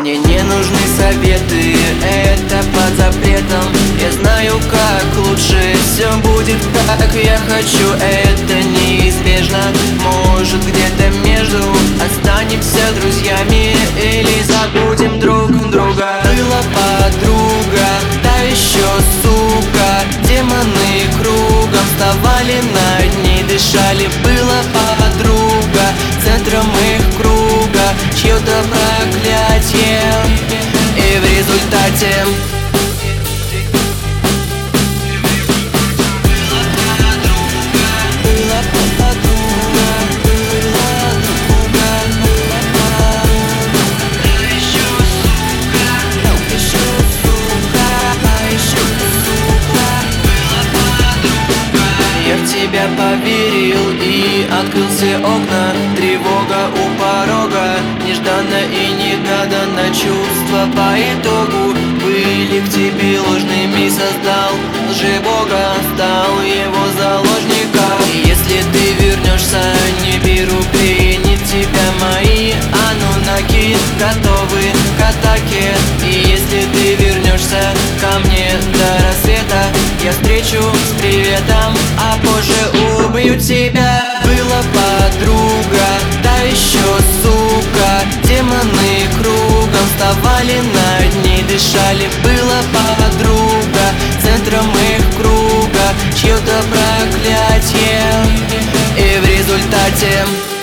Мне не нужны советы, это под запретом. Я знаю, как лучше, все будет как я хочу. Это неизбежно, может где-то между останемся друзьями или забудем друг друга. Была подруга, та еще сука. Демоны кругом вставали над ней, дышали. Была подруга, центром их круга, чье-то проклятие. И в результате я поверил и открыл все окна. Тревога у порога, нежданно и негаданно. Чувства по итогу были к тебе ложными. Создал лжебога, стал его заложником. Если ты вернешься, не беру, пленит тебя мои анунаки, готовы к атаке. И если ты вернешься ко мне до рассвета, я встречу с приветом, а позже убью тебя. Была подруга, та еще сука. Демоны кругом вставали над ней, дышали. Была подруга, центром их круга, чье-то проклятие. И в результате